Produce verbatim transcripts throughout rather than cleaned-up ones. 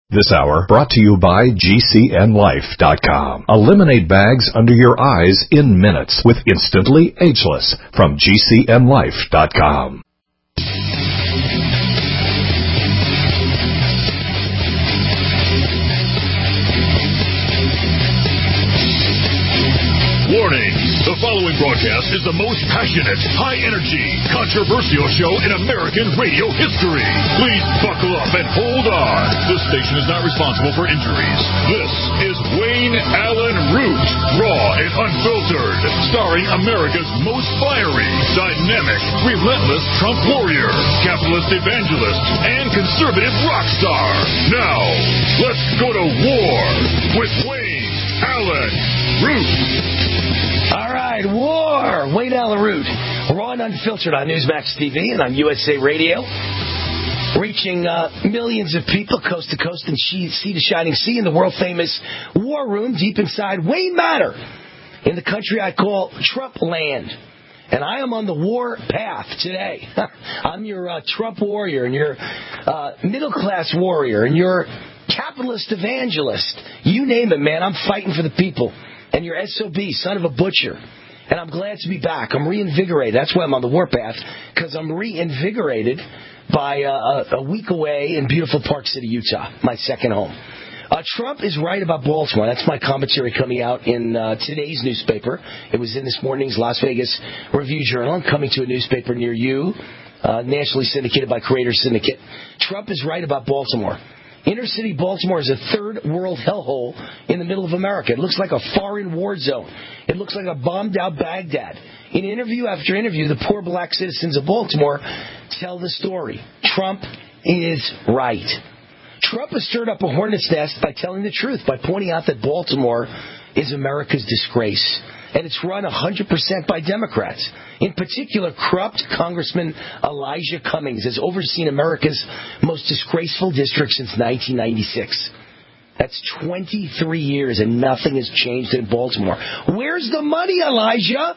This hour brought to you by G C N Life dot com. Eliminate bags under your eyes in minutes with Instantly Ageless from G C N Life dot com. Warning! The following broadcast is the most passionate, high-energy, controversial show in American radio history. Please buckle up and hold on. This station is not responsible for injuries. This is Wayne Allyn Root, raw and unfiltered, starring America's most fiery, dynamic, relentless Trump warrior, capitalist evangelist, and conservative rock star. Now, let's go to war with Wayne Allyn Root. All right, war. Wayne Allyn Root, raw and unfiltered on Newsmax T V and on U S A Radio, reaching uh, millions of people coast to coast and sea to shining sea in the world-famous war room deep inside Wayne Manor in the country I call Trump land. And I am on the war path today. I'm your uh, Trump warrior and your uh, middle-class warrior and your capitalist evangelist. You name it, man. I'm fighting for the people. And your S O B, son of a butcher. And I'm glad to be back. I'm reinvigorated. That's why I'm on the warpath, because I'm reinvigorated by uh, a week away in beautiful Park City, Utah, my second home. Uh, Trump is right about Baltimore. That's my commentary coming out in uh, today's newspaper. It was in this morning's Las Vegas Review-Journal. I'm coming to a newspaper near you, uh, nationally syndicated by Creator Syndicate. Trump is right about Baltimore. Inner city Baltimore is a third world hellhole in the middle of America. It looks like a foreign war zone. It looks like a bombed out Baghdad. In interview after interview, the poor black citizens of Baltimore tell the story. Trump is right. Trump has stirred up a hornet's nest by telling the truth, by pointing out that Baltimore is America's disgrace. And it's run one hundred percent by Democrats. In particular, corrupt Congressman Elijah Cummings has overseen America's most disgraceful district since nineteen ninety-six. That's twenty-three years and nothing has changed in Baltimore. Where's the money, Elijah?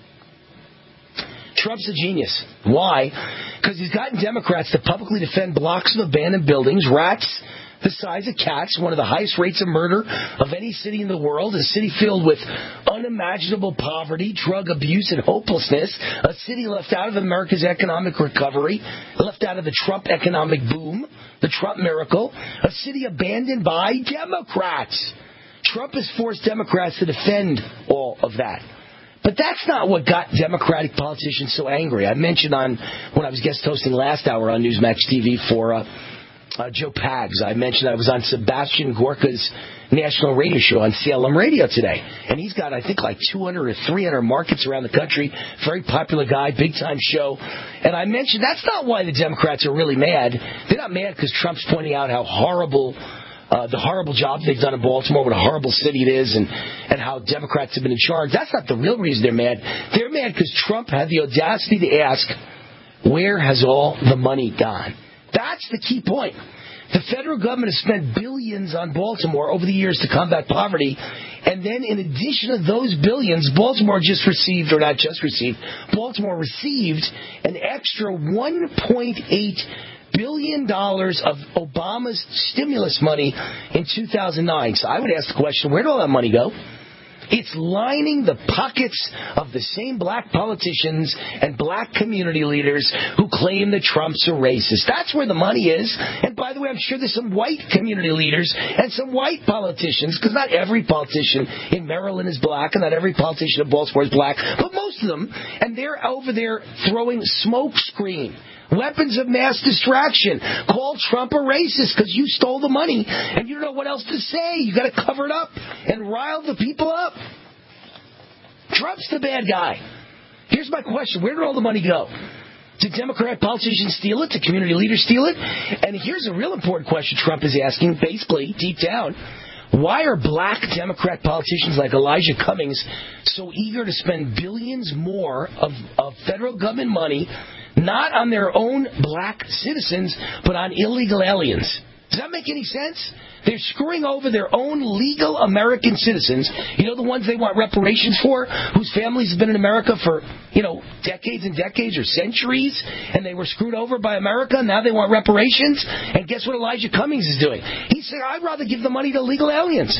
Trump's a genius. Why? Because he's gotten Democrats to publicly defend blocks of abandoned buildings, rats the size of cats, one of the highest rates of murder of any city in the world, a city filled with unimaginable poverty, drug abuse, and hopelessness, a city left out of America's economic recovery, left out of the Trump economic boom, the Trump miracle, a city abandoned by Democrats. Trump has forced Democrats to defend all of that. But that's not what got Democratic politicians so angry. I mentioned on when I was guest hosting last hour on Newsmax T V for uh, Uh, Joe Pags. I mentioned I was on Sebastian Gorka's national radio show on C L M Radio today. And he's got, I think, like two hundred or three hundred markets around the country. Very popular guy, big-time show. And I mentioned that's not why the Democrats are really mad. They're not mad because Trump's pointing out how horrible, uh, the horrible job they've done in Baltimore, what a horrible city it is, and, and how Democrats have been in charge. That's not the real reason they're mad. They're mad because Trump had the audacity to ask, where has all the money gone? That's the key point. The federal government has spent billions on Baltimore over the years to combat poverty, and then in addition to those billions, Baltimore just received, or not just received, Baltimore received an extra one point eight billion dollars of Obama's stimulus money in two thousand nine. So I would ask the question, where did all that money go? It's lining the pockets of the same black politicians and black community leaders who claim that Trump's a racist. That's where the money is. And by the way, I'm sure there's some white community leaders and some white politicians, because not every politician in Maryland is black and not every politician in Baltimore is black, but most of them. And they're over there throwing smoke screen, weapons of mass distraction. Call Trump a racist because you stole the money and you don't know what else to say. You got to cover it up and rile the people up. Trump's the bad guy. Here's my question. Where did all the money go? Did Democrat politicians steal it? Did community leaders steal it? And here's a real important question Trump is asking, basically, deep down. Why are black Democrat politicians like Elijah Cummings so eager to spend billions more of, of federal government money, not on their own black citizens, but on illegal aliens? Does that make any sense? They're screwing over their own legal American citizens. You know the ones they want reparations for, whose families have been in America for, you know, decades and decades or centuries, and they were screwed over by America, and now they want reparations? And guess what Elijah Cummings is doing? He's saying, I'd rather give the money to illegal aliens.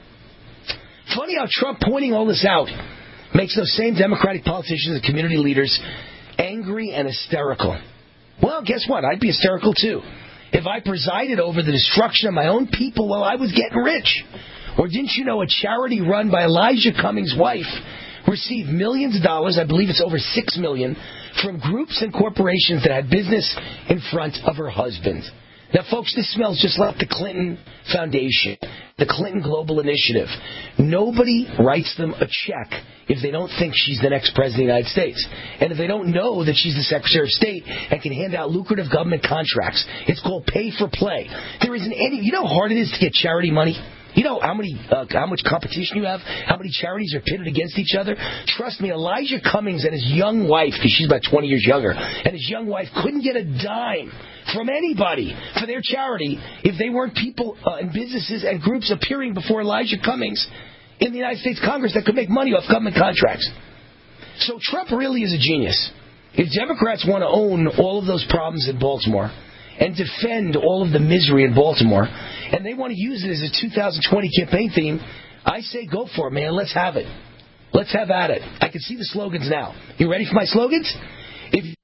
Funny how Trump pointing all this out makes those same Democratic politicians and community leaders angry and hysterical. Well, guess what? I'd be hysterical too if I presided over the destruction of my own people while I was getting rich. Or didn't you know a charity run by Elijah Cummings' wife received millions of dollars, I believe it's over six million, from groups and corporations that had business in front of her husband. Now, folks, this smells just like the Clinton Foundation, the Clinton Global Initiative. Nobody writes them a check if they don't think she's the next president of the United States. And if they don't know that she's the Secretary of State and can hand out lucrative government contracts. It's called pay for play. There isn't any... You know how hard it is to get charity money? You know how many, uh, how much competition you have? How many charities are pitted against each other? Trust me, Elijah Cummings and his young wife, because she's about twenty years younger, and his young wife couldn't get a dime from anybody for their charity if they weren't people uh, and businesses and groups appearing before Elijah Cummings in the United States Congress that could make money off government contracts. So Trump really is a genius. If Democrats want to own all of those problems in Baltimore and defend all of the misery in Baltimore, and they want to use it as a two thousand twenty campaign theme, I say go for it, man. Let's have it. Let's have at it. I can see the slogans now. You ready for my slogans? If you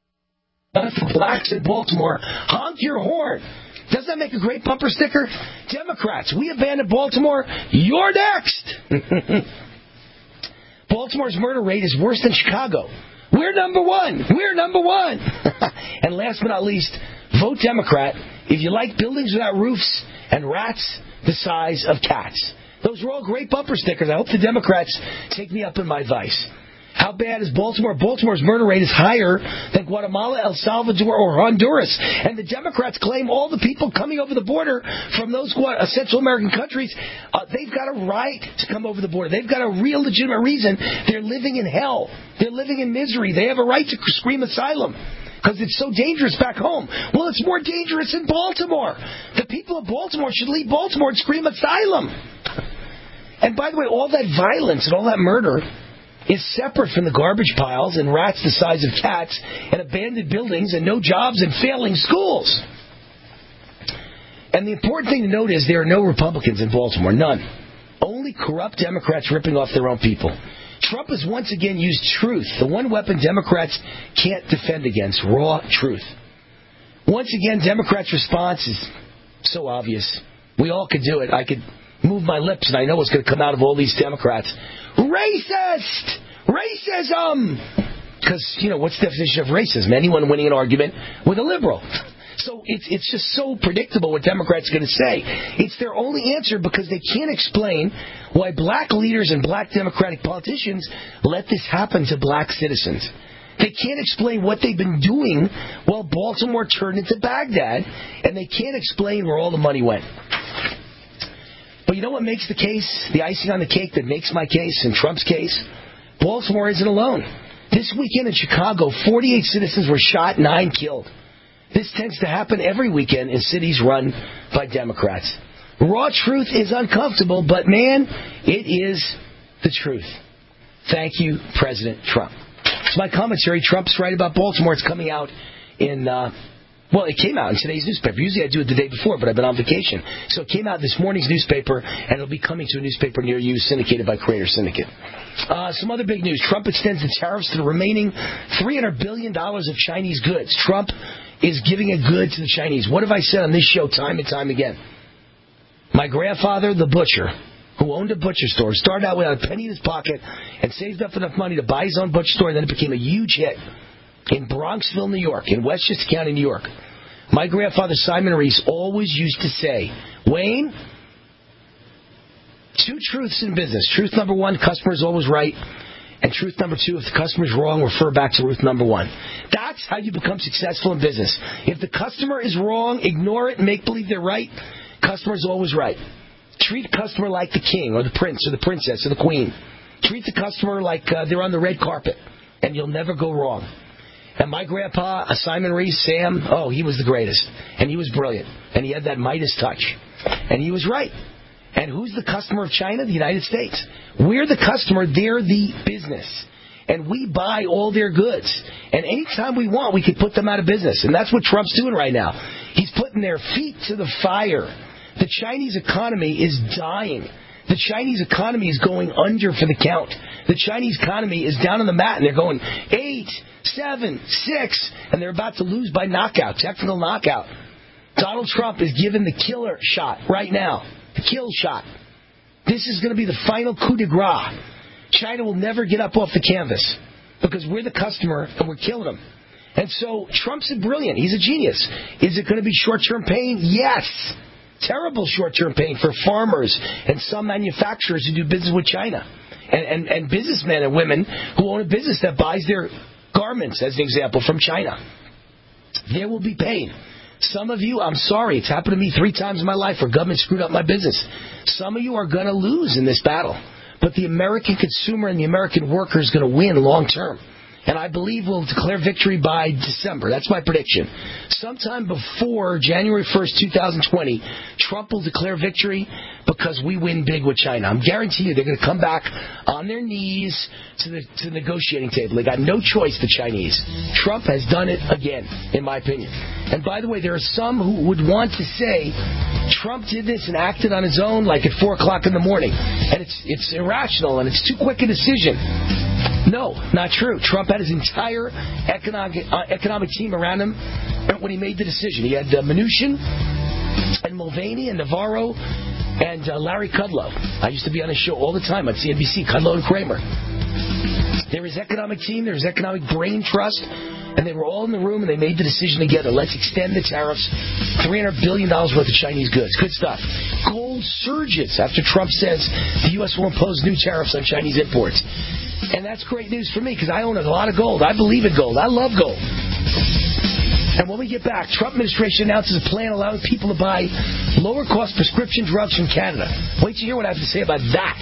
for blacks in Baltimore, honk your horn. Doesn't that make a great bumper sticker? Democrats, we abandoned Baltimore. You're next. Baltimore's murder rate is worse than Chicago. We're number one. We're number one. And last but not least, vote Democrat if you like buildings without roofs and rats the size of cats. Those are all great bumper stickers. I hope the Democrats take me up in my advice. How bad is Baltimore? Baltimore's murder rate is higher than Guatemala, El Salvador, or Honduras. And the Democrats claim all the people coming over the border from those Central American countries, uh, they've got a right to come over the border. They've got a real legitimate reason. They're living in hell. They're living in misery. They have a right to scream asylum because it's so dangerous back home. Well, it's more dangerous in Baltimore. The people of Baltimore should leave Baltimore and scream asylum. And by the way, all that violence and all that murder is separate from the garbage piles and rats the size of cats and abandoned buildings and no jobs and failing schools. And the important thing to note is there are no Republicans in Baltimore. None. Only corrupt Democrats ripping off their own people. Trump has once again used truth, the one weapon Democrats can't defend against, raw truth. Once again, Democrats' response is so obvious. We all could do it. I could move my lips and I know what's going to come out of all these Democrats. Racist! Racism! Because, you know, what's the definition of racism? Anyone winning an argument with a liberal. So it's it's just so predictable what Democrats are going to say. It's their only answer because they can't explain why black leaders and black Democratic politicians let this happen to black citizens. They can't explain what they've been doing while Baltimore turned into Baghdad, and they can't explain where all the money went. But you know what makes the case, the icing on the cake that makes my case and Trump's case? Baltimore isn't alone. This weekend in Chicago, forty-eight citizens were shot, nine killed. This tends to happen every weekend in cities run by Democrats. Raw truth is uncomfortable, but man, it is the truth. Thank you, President Trump. It's my commentary. Trump's right about Baltimore. It's coming out in... Uh, Well, it came out in today's newspaper. Usually I do it the day before, but I've been on vacation. So it came out in this morning's newspaper, and it'll be coming to a newspaper near you, syndicated by Creator Syndicate. Uh, some other big news. Trump extends the tariffs to the remaining three hundred billion dollars of Chinese goods. Trump is giving a good to the Chinese. What have I said on this show time and time again? My grandfather, the butcher, who owned a butcher store, started out without a penny in his pocket and saved up enough money to buy his own butcher store, and then it became a huge hit. In Bronxville, New York, in Westchester County, New York. My grandfather, Simon Reese, always used to say, Wayne, two truths in business. Truth number one, customer is always right. And truth number two, if the customer is wrong, refer back to truth number one. That's how you become successful in business. If the customer is wrong, ignore it and make believe they're right. Customer is always right. Treat the customer like the king or the prince or the princess or the queen. Treat the customer like uh, they're on the red carpet, and you'll never go wrong. And my grandpa, uh, Simon Reese, Sam, oh, he was the greatest. And he was brilliant. And he had that Midas touch. And he was right. And who's the customer of China? The United States. We're the customer. They're the business. And we buy all their goods. And anytime we want, we can put them out of business. And that's what Trump's doing right now. He's putting their feet to the fire. The Chinese economy is dying. The Chinese economy is going under for the count. The Chinese economy is down on the mat, and they're going eight, seven, six, and they're about to lose by knockout, technical knockout. Donald Trump is given the killer shot right now, the kill shot. This is going to be the final coup de grace. China will never get up off the canvas because we're the customer and we're killing them. And so Trump's brilliant. He's a genius. Is it going to be short-term pain? Yes. Terrible short-term pain for farmers and some manufacturers who do business with China. And, and, and businessmen and women who own a business that buys their garments, as an example, from China. There will be pain. Some of you, I'm sorry, it's happened to me three times in my life where government screwed up my business. Some of you are going to lose in this battle. But the American consumer and the American worker is going to win long term. And I believe we'll declare victory by December. That's my prediction. Sometime before January first, twenty twenty, Trump will declare victory because we win big with China. I'm guaranteeing you they're going to come back on their knees to the, to the negotiating table. They got no choice, the Chinese. Trump has done it again, in my opinion. And by the way, there are some who would want to say Trump did this and acted on his own like at four o'clock in the morning. And it's, it's irrational and it's too quick a decision. No, not true. Trump had his entire economic uh, economic team around him when he made the decision. He had uh, Mnuchin and Mulvaney and Navarro and uh, Larry Kudlow. I used to be on his show all the time on C N B C, Kudlow and Kramer. There was economic team, there was economic brain trust, and they were all in the room and they made the decision together. Let's extend the tariffs, three hundred billion dollars worth of Chinese goods. Good stuff. Gold surges after Trump says the U S will impose new tariffs on Chinese imports. And that's great news for me because I own a lot of gold. I believe in gold. I love gold. And when we get back, Trump administration announces a plan allowing people to buy lower-cost prescription drugs from Canada. Wait to hear what I have to say about that.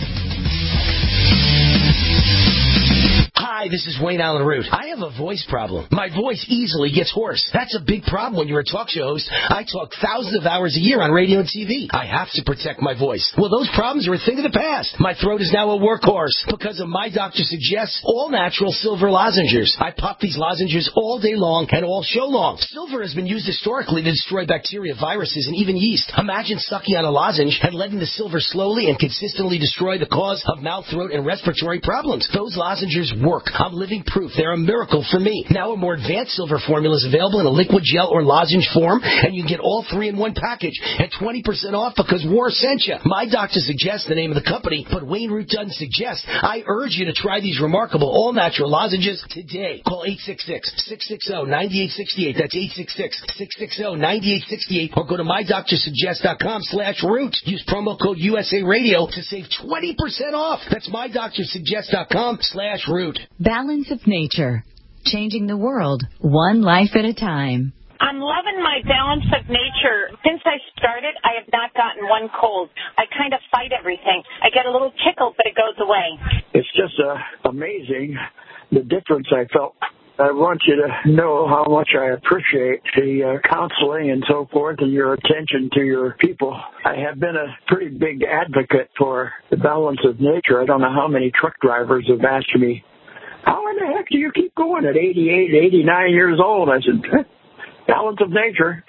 Hi, this is Wayne Allen Root. I have a voice problem. My voice easily gets hoarse. That's a big problem when you're a talk show host. I talk thousands of hours a year on radio and T V. I have to protect my voice. Well, those problems are a thing of the past. My throat is now a workhorse because of My Doctor Suggests all-natural silver lozenges. I pop these lozenges all day long and all show long. Silver has been used historically to destroy bacteria, viruses, and even yeast. Imagine sucking on a lozenge and letting the silver slowly and consistently destroy the cause of mouth, throat, and respiratory problems. Those lozenges work. I'm living proof. They're a miracle for me. Now a more advanced silver formula is available in a liquid gel or lozenge form, and you can get all three in one package at twenty percent off because war sent you. My Doctor Suggests the name of the company, but Wayne Root doesn't suggest. I urge you to try these remarkable all-natural lozenges today. Call eight six six, six six zero, nine eight six eight. That's eight six six, six six zero, nine eight six eight. Or go to my doctor suggest dot com slash root. Use promo code U S A Radio to save twenty percent off. That's my doctor suggest dot com slash root. Balance of Nature. Changing the world, one life at a time. I'm loving my Balance of Nature. Since I started, I have not gotten one cold. I kind of fight everything. I get a little tickle, but it goes away. It's just uh, amazing the difference I felt. I want you to know how much I appreciate the uh, counseling and so forth and your attention to your people. I have been a pretty big advocate for the Balance of Nature. I don't know how many truck drivers have asked me, how in the heck do you keep going at eighty-eight, eighty-nine years old? I said, Balance of Nature.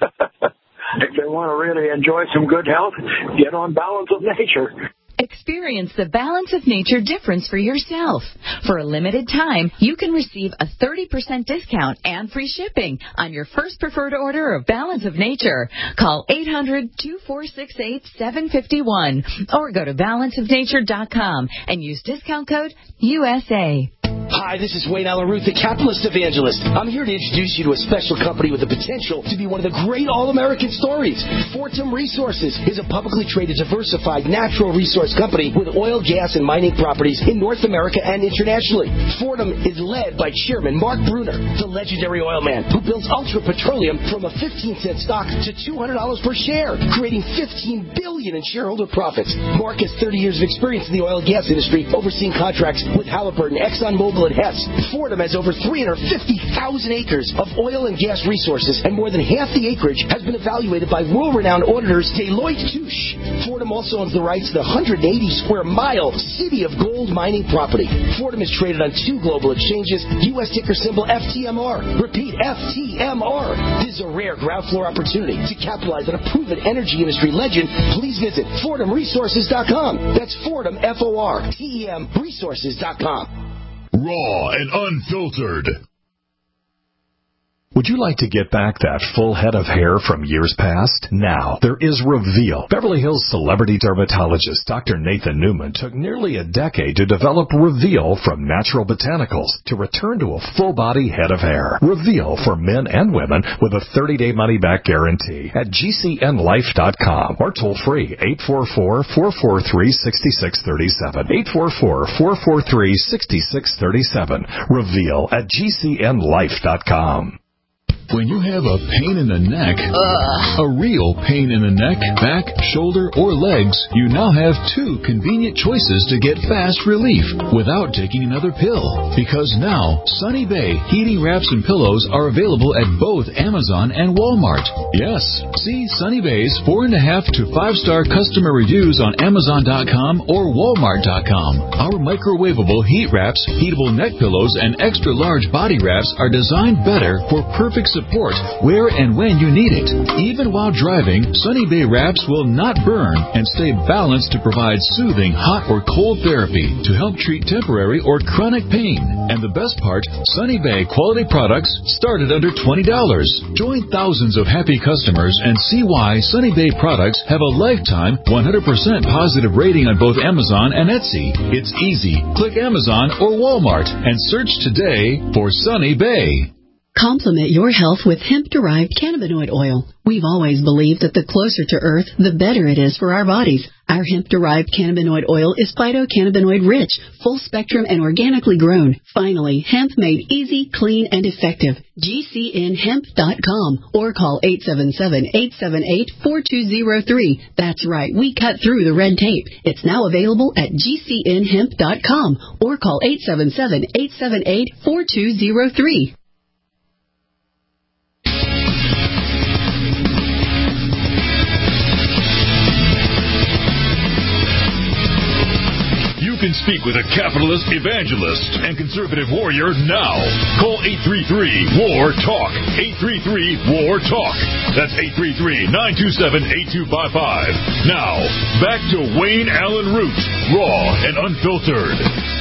If they want to really enjoy some good health, get on Balance of Nature. Experience the Balance of Nature difference for yourself. For a limited time, you can receive a thirty percent discount and free shipping on your first preferred order of Balance of Nature. Call eight hundred, two four six eight, seven five one or go to balance of nature dot com and use discount code U S A. Hi, this is Wayne Allen Root, the capitalist evangelist. I'm here to introduce you to a special company with the potential to be one of the great all-American stories. Fortum Resources is a publicly traded, diversified, natural resource company with oil, gas, and mining properties in North America and internationally. Fortum is led by Chairman Mark Bruner, the legendary oil man who builds Ultra Petroleum from a fifteen cent stock to two hundred dollars per share, creating fifteen billion dollars in shareholder profits. Mark has thirty years of experience in the oil and gas industry, overseeing contracts with Halliburton, ExxonMobil, local at Hess. Fordham has over three hundred fifty thousand acres of oil and gas resources, and more than half the acreage has been evaluated by world-renowned auditors Deloitte Touche. Fordham also owns the rights to the one hundred eighty square mile City of Gold mining property. Fordham is traded on two global exchanges, U S ticker symbol F T M R. Repeat, F T M R. This is a rare ground floor opportunity to capitalize on a proven energy industry legend. Please visit Fordham Resources dot com. That's Fordham, F O R T E M Resources dot com. Raw and unfiltered. Would you like to get back that full head of hair from years past? Now, there is Reveal. Beverly Hills celebrity dermatologist Doctor Nathan Newman took nearly a decade to develop Reveal from natural botanicals to return to a full-body head of hair. Reveal for men and women with a thirty-day money-back guarantee at G C N life dot com or toll-free eight four four, four four three, six six three seven. eight four four, four four three, six six three seven. Reveal at G C N life dot com. When you have a pain in the neck, Ugh. a real pain in the neck, back, shoulder, or legs, you now have two convenient choices to get fast relief without taking another pill. Because now, Sunny Bay heating wraps and pillows are available at both Amazon and Walmart. Yes, see Sunny Bay's four and a half to five star customer reviews on Amazon dot com or Walmart dot com. Our microwavable heat wraps, heatable neck pillows, and extra large body wraps are designed better for perfect support where and when you need it. Even while driving, Sunny Bay wraps will not burn and stay balanced to provide soothing hot or cold therapy to help treat temporary or chronic pain. And the best part, Sunny Bay quality products start at under twenty dollars. Join thousands of happy customers and see why Sunny Bay products have a lifetime one hundred percent positive rating on both Amazon and Etsy. It's easy. Click Amazon or Walmart and search today for Sunny Bay. Complement your health with hemp-derived cannabinoid oil. We've always believed that the closer to Earth, the better it is for our bodies. Our hemp-derived cannabinoid oil is phytocannabinoid-rich, full-spectrum, and organically grown. Finally, hemp made easy, clean, and effective. G C N hemp dot com or call eight seven seven, eight seven eight, four two zero three. That's right, we cut through the red tape. It's now available at G C N hemp dot com or call eight seven seven, eight seven eight, four two zero three. You can speak with a capitalist, evangelist, and conservative warrior now. Call eight three three, W A R, TALK. eight three three, W A R, TALK. That's eight three three, nine two seven, eight two five five. Now, back to Wayne Allen Root, raw and unfiltered.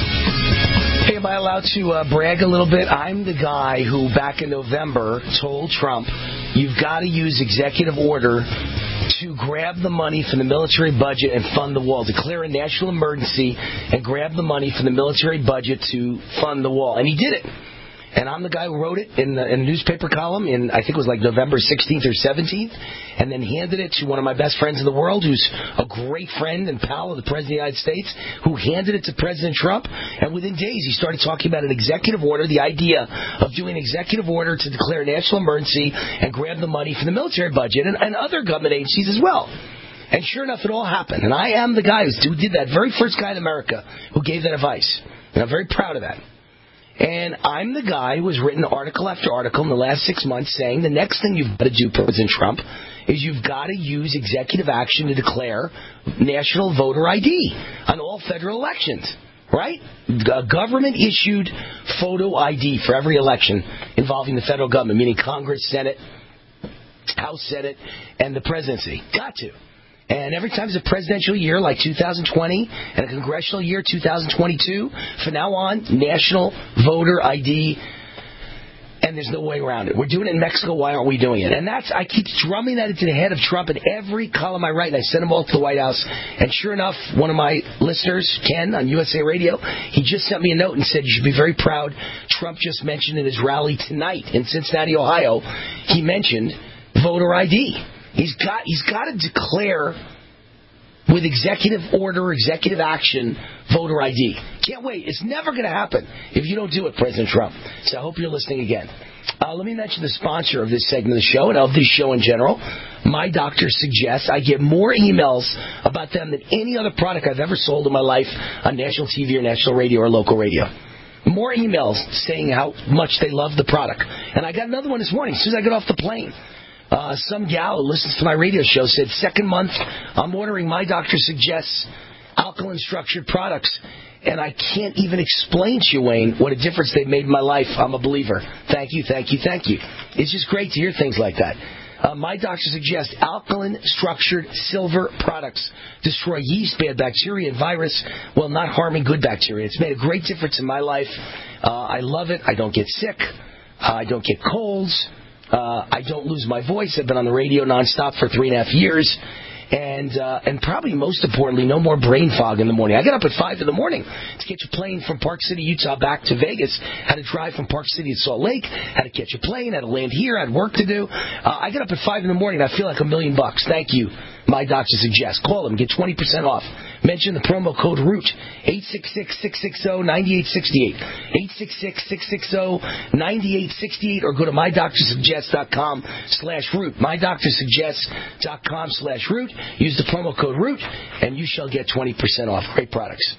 Hey, am I allowed to uh, brag a little bit? I'm the guy who, back in November, told Trump, you've got to use executive order to grab the money from the military budget and fund the wall. Declare a national emergency and grab the money from the military budget to fund the wall. And he did it. And I'm the guy who wrote it in, the, in a newspaper column in, I think it was like November sixteenth or seventeenth, and then handed it to one of my best friends in the world, who's a great friend and pal of the President of the United States, who handed it to President Trump. And within days, he started talking about an executive order, the idea of doing an executive order to declare a national emergency and grab the money from the military budget and, and other government agencies as well. And sure enough, it all happened. And I am the guy who did that, very first guy in America who gave that advice. And I'm very proud of that. And I'm the guy who has written article after article in the last six months saying the next thing you've got to do, President Trump, is you've got to use executive action to declare national voter I D on all federal elections, right? A government-issued photo I D for every election involving the federal government, meaning Congress, Senate, House, Senate, and the presidency. Got to. And every time there's a presidential year like two thousand twenty and a congressional year two thousand twenty-two, from now on, national voter I D, and there's no way around it. We're doing it in Mexico. Why aren't we doing it? And that's I keep drumming that into the head of Trump in every column I write, and I send them all to the White House. And sure enough, one of my listeners, Ken, on U S A Radio, he just sent me a note and said, you should be very proud. Trump just mentioned in his rally tonight in Cincinnati, Ohio, he mentioned voter I D. He's got he's got to declare with executive order, executive action, voter I D. Can't wait. It's never going to happen if you don't do it, President Trump. So I hope you're listening again. Uh, let me mention the sponsor of this segment of the show and of this show in general. My doctor suggests I get more emails about them than any other product I've ever sold in my life on national T V or national radio or local radio. more emails saying how much they love the product. And I got another one this morning as soon as I got off the plane. Uh, some gal who listens to my radio show said, second month, I'm ordering My Doctor Suggests alkaline-structured products, and I can't even explain to you, Wayne, what a difference they've made in my life. I'm a believer. Thank you, thank you, thank you. It's just great to hear things like that. Uh, My Doctor Suggests alkaline-structured silver products destroy yeast, bad bacteria, and virus while not harming good bacteria. It's made a great difference in my life. Uh, I love it. I don't get sick. Uh, I don't get colds. Uh, I don't lose my voice. I've been on the radio nonstop for three and a half years. And uh, and probably most importantly, no more brain fog in the morning. I get up at five in the morning to catch a plane from Park City, Utah, back to Vegas. Had to drive from Park City to Salt Lake. Had to catch a plane. Had to land here. I had work to do. Uh, I get up at five in the morning. And I feel like a million bucks. Thank you. My Doctor Suggests. Call them. Get twenty percent off. Mention the promo code ROOT. eight six six, six six zero, nine eight six eight. eight six six, six six zero, nine eight six eight. Or go to my doctor suggests dot com slash root. my doctor suggests dot com slash root. Use the promo code ROOT, and you shall get twenty percent off. Great products.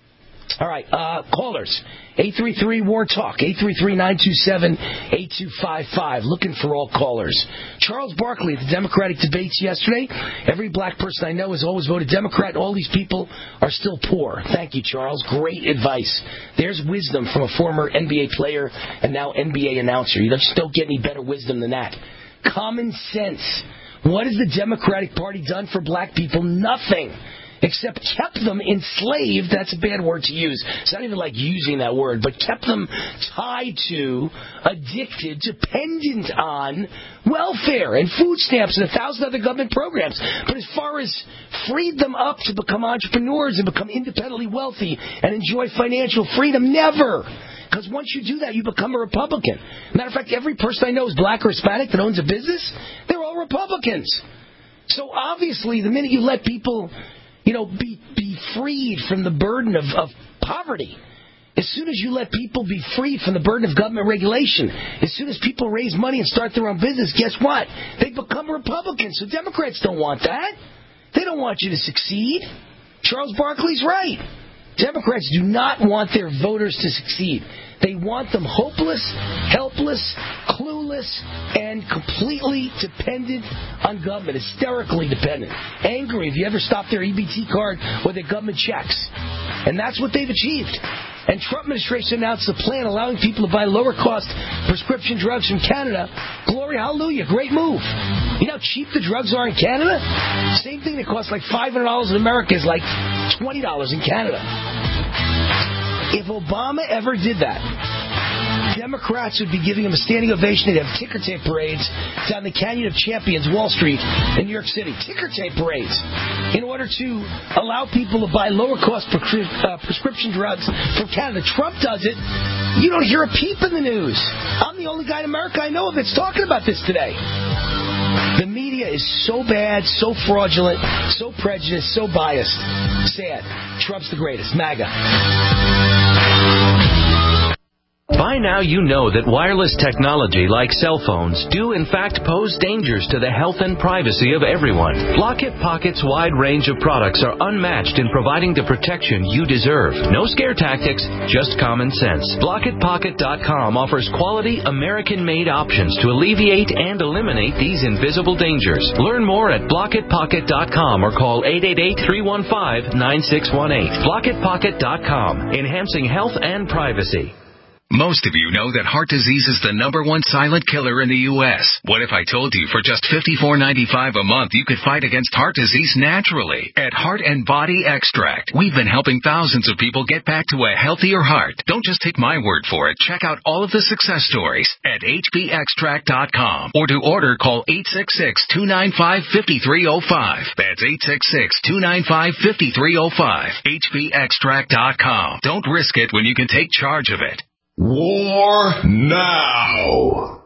All right, uh, callers. eight three three, W A R, TALK. eight three three, nine two seven, eight two five five. Looking for all callers. Charles Barkley at the Democratic debates yesterday. Every black person I know has always voted Democrat. All these people are still poor. Thank you, Charles. Great advice. There's wisdom from a former N B A player and now N B A announcer. You just don't get any better wisdom than that. Common sense. What has the Democratic Party done for black people? Nothing. Except kept them enslaved. That's a bad word to use. It's not even like using that word, but kept them tied to, addicted, dependent on welfare and food stamps and a thousand other government programs. But as far as freed them up to become entrepreneurs and become independently wealthy and enjoy financial freedom, never. Because once you do that, you become a Republican. Matter of fact, every person I know is black or Hispanic that owns a business, they're all Republicans. So obviously, the minute you let people, you know, be be freed from the burden of, of poverty, as soon as you let people be freed from the burden of government regulation, as soon as people raise money and start their own business, guess what? They become Republicans. So Democrats don't want that. They don't want you to succeed. Charles Barkley's right. Democrats do not want their voters to succeed. They want them hopeless, helpless, clueless, and completely dependent on government, hysterically dependent. Angry if you ever stop their E B T card or their government checks. And that's what they've achieved. And Trump administration announced a plan allowing people to buy lower-cost prescription drugs from Canada. Glory, hallelujah, great move. You know how cheap the drugs are in Canada? Same thing that costs like five hundred dollars in America is like twenty dollars in Canada. If Obama ever did that, Democrats would be giving him a standing ovation. They'd have ticker tape parades down the Canyon of Champions, Wall Street, in New York City. Ticker tape parades in order to allow people to buy lower-cost prescri- uh, prescription drugs from Canada. Trump does it. You don't hear a peep in the news. I'm the only guy in America I know of that's talking about this today. The media is so bad, so fraudulent, so prejudiced, so biased. Sad. Trump's the greatest. MAGA. By now you know that wireless technology like cell phones do in fact pose dangers to the health and privacy of everyone. Block-It Pocket's wide range of products are unmatched in providing the protection you deserve. No scare tactics, just common sense. Block It Pocket dot com offers quality American-made options to alleviate and eliminate these invisible dangers. Learn more at Block It Pocket dot com or call eight eight eight, three one five, nine six one eight. Block It Pocket dot com, enhancing health and privacy. Most of you know that heart disease is the number one silent killer in the U S What if I told you for just fifty-four ninety-five a month you could fight against heart disease naturally? At Heart and Body Extract, we've been helping thousands of people get back to a healthier heart. Don't just take my word for it. Check out all of the success stories at H B extract dot com. Or to order, call eight six six, two nine five, five three zero five. That's eight six six, two nine five, five three zero five. H B extract dot com. Don't risk it when you can take charge of it. War now.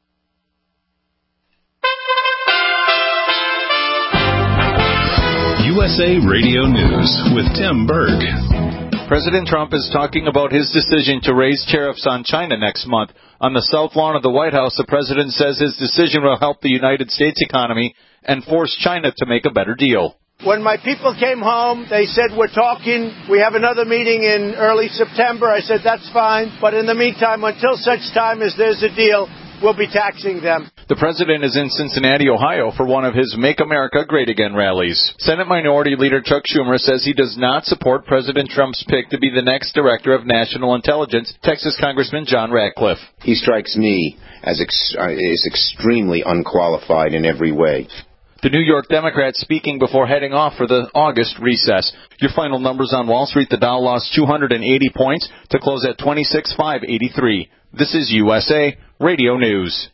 U S A Radio News with Tim Berg. President Trump is talking about his decision to raise tariffs on China next month. On the South Lawn of the White House, the president says his decision will help the United States economy and force China to make a better deal. When my people came home, they said, we're talking. We have another meeting in early September. I said, that's fine. But in the meantime, until such time as there's a deal, we'll be taxing them. The president is in Cincinnati, Ohio for one of his Make America Great Again rallies. Senate Minority Leader Chuck Schumer says he does not support President Trump's pick to be the next director of national intelligence, Texas Congressman John Ratcliffe. He strikes me as ex- uh, is extremely unqualified in every way. The New York Democrats speaking before heading off for the August recess. Your final numbers on Wall Street, the Dow lost two hundred eighty points to close at twenty-six thousand five hundred eighty-three. This is U S A Radio News.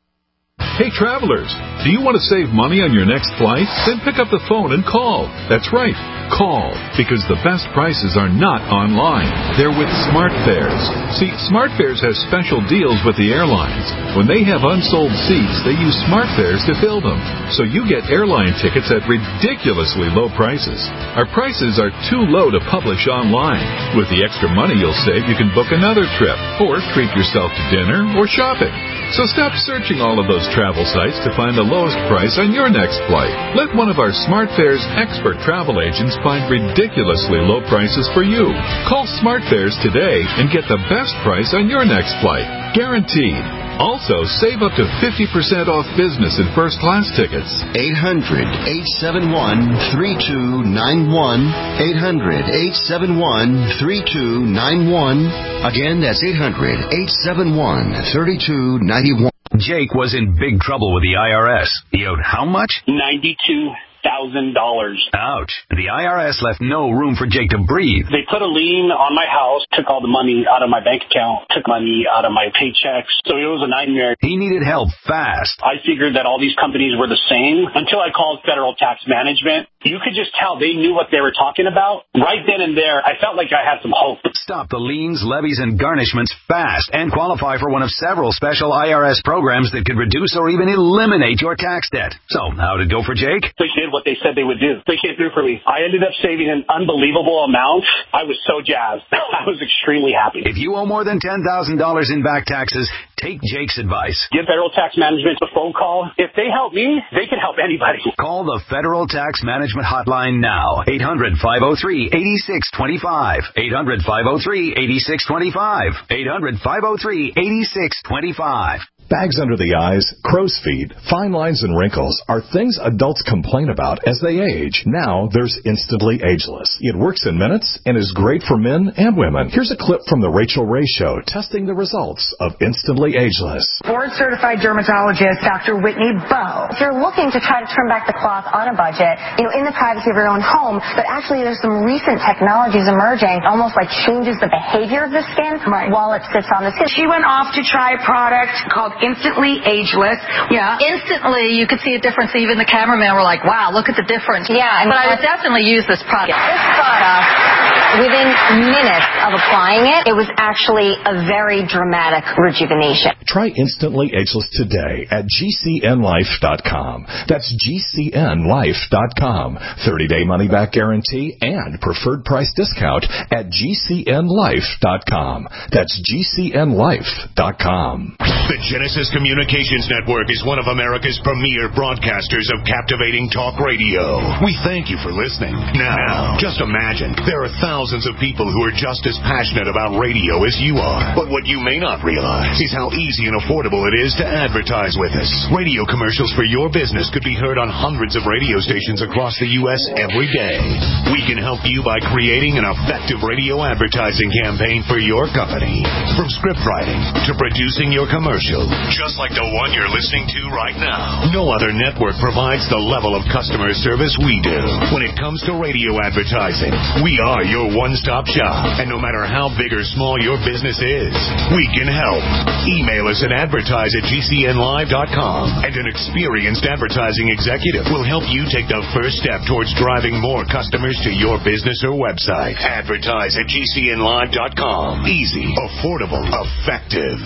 Hey, travelers, do you want to save money on your next flight? Then pick up the phone and call. That's right, call, because the best prices are not online. They're with SmartFares. See, SmartFares has special deals with the airlines. When they have unsold seats, they use SmartFares to fill them. So you get airline tickets at ridiculously low prices. Our prices are too low to publish online. With the extra money you'll save, you can book another trip, or treat yourself to dinner or shopping. So stop searching all of those travel sites to find the lowest price on your next flight. Let one of our SmartFares expert travel agents find ridiculously low prices for you. Call SmartFares today and get the best price on your next flight. Guaranteed. Also, save up to fifty percent off business and first class tickets. eight hundred, eight seven one, three two nine one. eight hundred, eight seven one, three two nine one. Again, that's eight hundred, eight seven one, three two nine one. Jake was in big trouble with the I R S. He owed how much? ninety-two thousand dollars. Ouch. The I R S left no room for Jake to breathe. They put a lien on my house, took all the money out of my bank account, took money out of my paychecks. So it was a nightmare. He needed help fast. I figured that all these companies were the same until I called Federal Tax Management. You could just tell they knew what they were talking about. Right then and there, I felt like I had some hope. Stop the liens, levies, and garnishments fast and qualify for one of several special I R S programs that could reduce or even eliminate your tax debt. So, how'd it go for Jake? They did what they said they would do. They came through for me. I ended up saving an unbelievable amount. I was so jazzed. I was extremely happy. If you owe more than ten thousand dollars in back taxes, take Jake's advice. Give Federal Tax Management a phone call. If they help me, they can help anybody. Call the Federal Tax Management Hotline now. eight hundred, five oh three, eight six two five. eight hundred, five oh three, eight six two five. eight hundred, five oh three, eight six two five. Bags under the eyes, crow's feet, fine lines, and wrinkles are things adults complain about as they age. Now there's Instantly Ageless. It works in minutes and is great for men and women. Here's a clip from the Rachel Ray Show testing the results of Instantly Ageless. Board-certified dermatologist Doctor Whitney Bowe. If you're looking to try to turn back the clock on a budget, you know, in the privacy of your own home, but actually there's some recent technologies emerging, almost like changes the behavior of the skin right. while it sits on the skin. She went off to try a product called Instantly Ageless. Yeah. Instantly, you could see a difference. Even the cameraman were like, wow, look at the difference. Yeah. And but I would definitely use this product. This product, within minutes of applying it, it was actually a very dramatic rejuvenation. Try Instantly Ageless today at G C N life dot com. That's G C N life dot com. thirty-day money-back guarantee and preferred price discount at G C N life dot com. That's G C N life dot com. The Genesis Communications Network is one of America's premier broadcasters of captivating talk radio. We thank you for listening. Now, just imagine, there are thousands of people who are just as passionate about radio as you are. But what you may not realize is how easy and affordable it is to advertise with us. Radio commercials for your business could be heard on hundreds of radio stations across the U S every day. We can help you by creating an effective radio advertising campaign for your company. From script writing to producing your commercial, just like the one you're listening to right now. No other network provides the level of customer service we do. When it comes to radio advertising, we are your one-stop shop. And no matter how big or small your business is, we can help. Email us at advertise at G C N live dot com, and an experienced advertising executive will help you take the first step towards driving more customers to your business or website. Advertise at G C N live dot com. Easy, affordable, effective.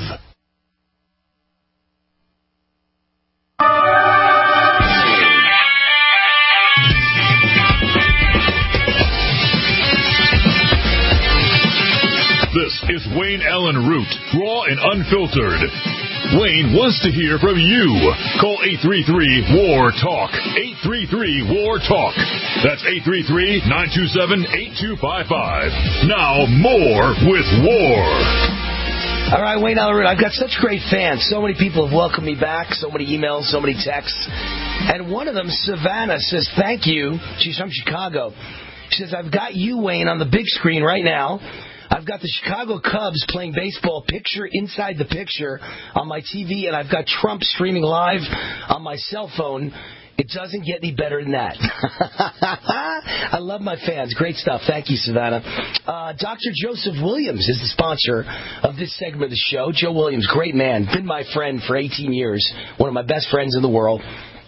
This is Wayne Allen Root, raw and unfiltered. Wayne wants to hear from you. Call eight three three, W A R, TALK. eight three three, W A R, TALK. That's eight three three, nine two seven, eight two five five. Now, more with W A R. All right, Wayne Allyn, I've got such great fans. So many people have welcomed me back, so many emails, so many texts. And one of them, Savannah, says, thank you. She's from Chicago. She says, I've got you, Wayne, on the big screen right now. I've got the Chicago Cubs playing baseball picture inside the picture on my T V, and I've got Trump streaming live on my cell phone. It doesn't get any better than that. I love my fans. Great stuff. Thank you, Savannah. Uh, Doctor Joseph Williams is the sponsor of this segment of the show. Joe Williams, great man. Been my friend for eighteen years. One of my best friends in the world.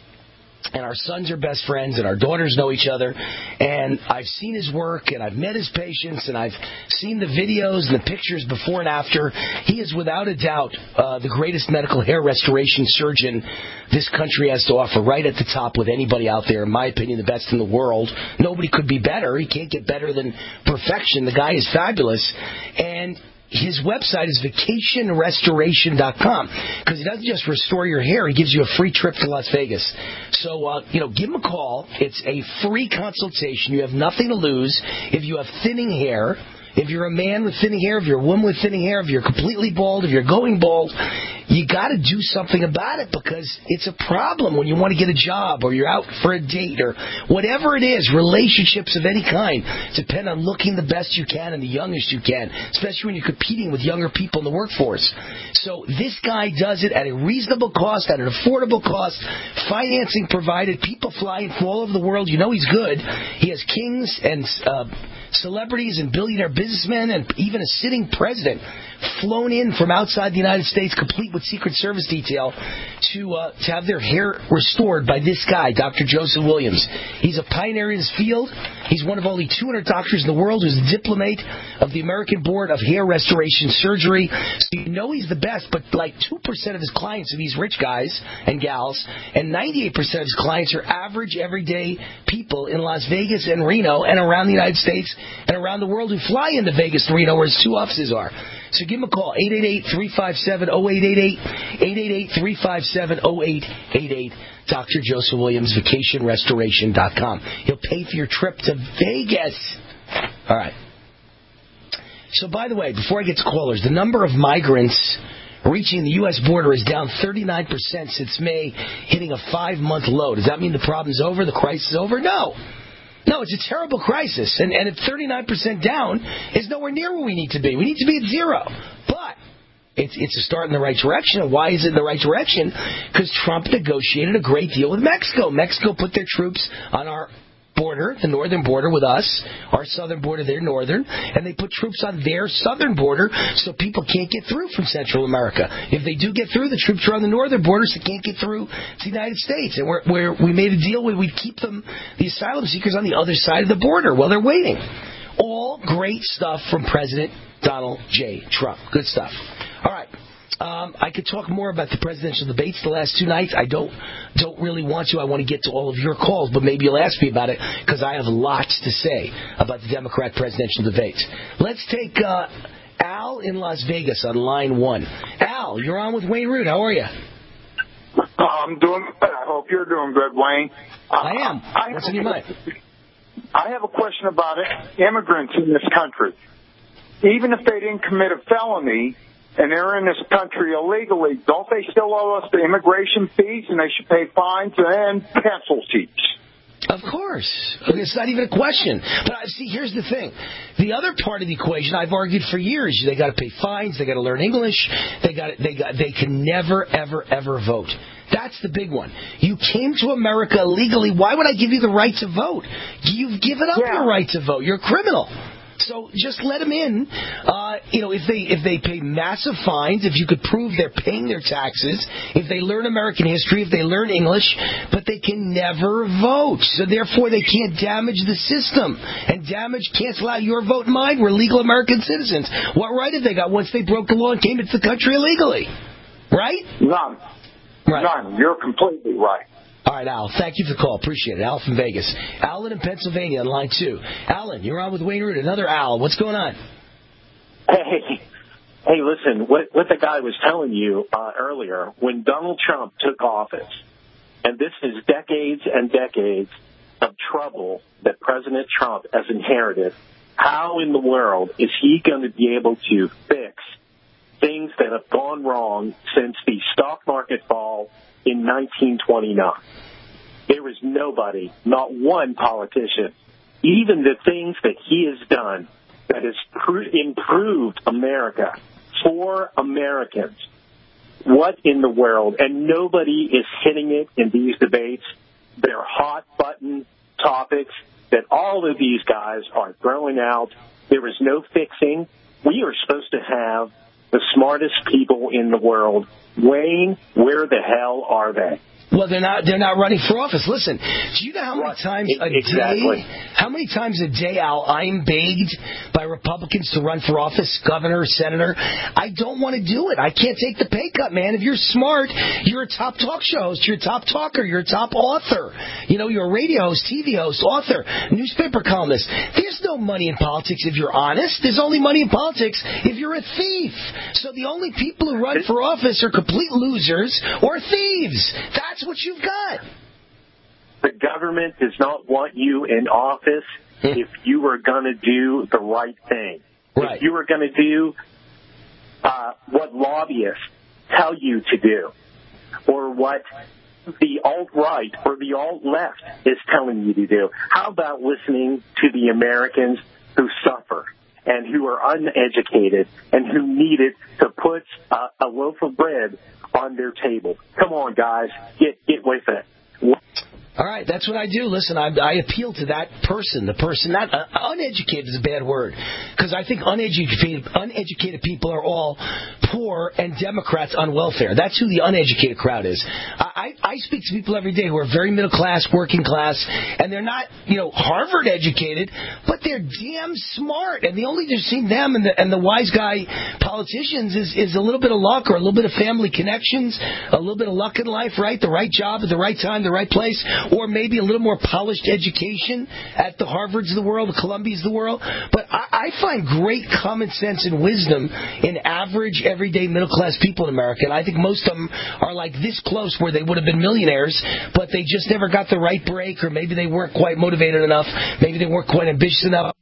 And our sons are best friends, and our daughters know each other. And I've seen his work, and I've met his patients, and I've seen the videos and the pictures before and after. He is, without a doubt, uh, the greatest medical hair restoration surgeon this country has to offer, right at the top with anybody out there. In my opinion, the best in the world. Nobody could be better. He can't get better than perfection. The guy is fabulous. And his website is vacation restoration dot com, because he doesn't just restore your hair, he gives you a free trip to Las Vegas. So, uh, you know, give him a call. It's a free consultation. You have nothing to lose. If you have thinning hair, if you're a man with thinning hair, if you're a woman with thinning hair, if you're completely bald, if you're going bald, you got to do something about it, because it's a problem when you want to get a job or you're out for a date or whatever it is. Relationships of any kind depend on looking the best you can and the youngest you can, especially when you're competing with younger people in the workforce. So this guy does it at a reasonable cost, at an affordable cost, financing provided. People fly in from all over the world. You know he's good. He has kings and uh, celebrities and billionaire businessmen and even a sitting president flown in from outside the United States, complete with Secret Service detail, to uh, to have their hair restored by this guy, Doctor Joseph Williams. He's a pioneer in his field. He's one of only two hundred doctors in the world who's a diplomate of the American Board of Hair Restoration Surgery. So you know he's the best, but like two percent of his clients are these rich guys and gals, and ninety-eight percent of his clients are average, everyday people in Las Vegas and Reno and around the United States and around the world who fly into Vegas and Reno, where his two offices are. So give him a call, eight eight eight, three five seven, zero eight eight eight, eight eight eight, three five seven, zero eight eight eight. Doctor Joseph Williams, vacation restoration dot com. He'll pay for your trip to Vegas. All right. So, by the way, before I get to callers, the number of migrants reaching the U S border is down thirty-nine percent since May, hitting a five-month low. Does that mean the problem's over, the crisis is over? No. No, it's a terrible crisis. And, and at thirty-nine percent down, it's nowhere near where we need to be. We need to be at zero. But it's, it's a start in the right direction. And why is it in the right direction? Because Trump negotiated a great deal with Mexico. Mexico put their troops on our border, the northern border with us, our southern border, their northern, and they put troops on their southern border so people can't get through from Central America. If they do get through, the troops are on the northern border, so they can't get through to the United States. And we're, we're, we made a deal where we'd keep them, the asylum seekers, on the other side of the border while they're waiting. All great stuff from President Donald J. Trump. Good stuff. All right. Um, I could talk more about the presidential debates the last two nights. I don't don't really want to. I want to get to all of your calls, but maybe you'll ask me about it because I have lots to say about the Democrat presidential debates. Let's take uh, Al in Las Vegas on line one. Al, you're on with Wayne Root. How are you? I'm doing good. I hope you're doing good, Wayne. I am. I What's in your mind? I have a question about it. Immigrants in this country. Even if they didn't commit a felony and they're in this country illegally, don't they still owe us the immigration fees and they should pay fines and pencil seats? Of course. It's not even a question. But see, here's the thing. The other part of the equation, I've argued for years, they got to pay fines, they got to learn English, they got they got they can never ever ever vote. That's the big one. You came to America illegally. Why would I give you the right to vote? You've given up yeah. your right to vote. You're a criminal. So just let them in. Uh, you know, if they if they pay massive fines, if you could prove they're paying their taxes, if they learn American history, if they learn English, but they can never vote. So therefore, they can't damage the system and damage, cancel out your vote and mine. We're legal American citizens. What right have they got once they broke the law and came into the country illegally? Right? None. Right. None. You're completely right. All right, Al, thank you for the call. Appreciate it. Al from Vegas. Alan in Pennsylvania on line two. Alan, you're on with Wayne Root. Another Al. What's going on? Hey, Hey, listen, what, what the guy was telling you uh, earlier, when Donald Trump took office, and this is decades and decades of trouble that President Trump has inherited, how in the world is he going to be able to fix things that have gone wrong since the stock market fall in nineteen twenty-nine? There is nobody, not one politician, even the things that he has done that has pr- improved America for Americans. What in the world? And nobody is hitting it in these debates. They're hot-button topics that all of these guys are throwing out. There is no fixing. We are supposed to have the smartest people in the world. Wayne, where the hell are they? Well, they're not. They're not running for office. Listen, do you know how many times a exactly. day? How many times a day, Al, I'm begged by Republicans to run for office, governor, senator. I don't want to do it. I can't take the pay cut, man. If you're smart, you're a top talk show host. You're a top talker. You're a top author. You know, you're a radio host, T V host, author, newspaper columnist. There's no money in politics if you're honest. There's only money in politics if you're a thief. So the only people who run for office are complete losers or thieves. That's what you've got. The government does not want you in office if you are going to do the right thing. Right. If you are going to do uh, what lobbyists tell you to do, or what the alt-right or the alt-left is telling you to do. How about listening to the Americans who suffer and who are uneducated and who need it to put uh, a loaf of bread on their table? Come on, guys. Get get with it. All right, that's what I do. Listen, I, I appeal to that person, the person. Not uh, uneducated is a bad word, because I think uneducated uneducated people are all poor and Democrats on welfare. That's who the uneducated crowd is. I, I speak to people every day who are very middle class, working class, and they're not, you know, Harvard educated, but they're damn smart. And the only difference between them and the and the wise guy politicians is is a little bit of luck or a little bit of family connections, a little bit of luck in life, right? The right job at the right time, the right place. Or maybe a little more polished education at the Harvards of the world, the Columbias of the world. But I, I find great common sense and wisdom in average, everyday, middle-class people in America. And I think most of them are like this close where they would have been millionaires, but they just never got the right break, or maybe they weren't quite motivated enough. Maybe they weren't quite ambitious enough.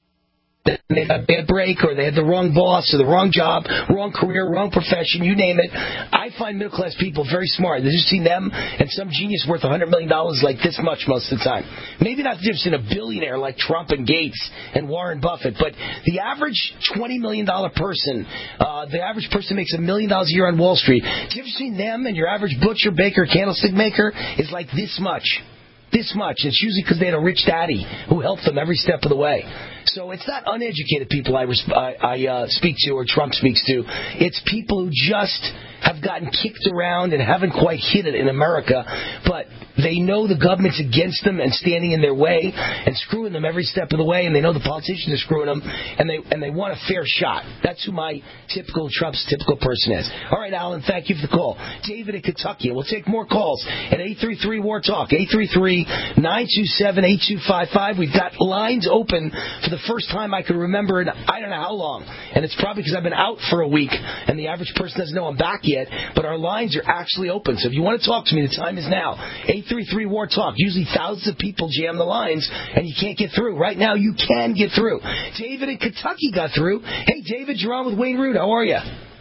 They got a bad break, or they had the wrong boss, or the wrong job, wrong career, wrong profession, you name it. I find middle-class people very smart. There's just seen them and some genius worth one hundred million dollars like this much most of the time. Maybe not the difference in a billionaire like Trump and Gates and Warren Buffett, but the average twenty million dollars person, uh, the average person makes a million dollars a year on Wall Street. The difference between them and your average butcher, baker, candlestick maker is like this much. This much. It's usually because they had a rich daddy who helped them every step of the way. So it's not uneducated people I, I, I uh, speak to or Trump speaks to. It's people who just have gotten kicked around and haven't quite hit it in America, but they know the government's against them and standing in their way and screwing them every step of the way, and they know the politicians are screwing them, and they and they want a fair shot. That's who my typical Trump's typical person is. All right, Alan, thank you for the call. David in Kentucky. We'll take more calls at eight three three, war talk, eight three three, nine two seven, eight two five five. We've got lines open for the first time I can remember in I don't know how long, and it's probably because I've been out for a week, and the average person doesn't know I'm back yet, but our lines are actually open. So if you want to talk to me, the time is now. eight three three, war talk. Usually thousands of people jam the lines, and you can't get through. Right now, you can get through. David in Kentucky got through. Hey, David, you're on with Wayne Root. How are you?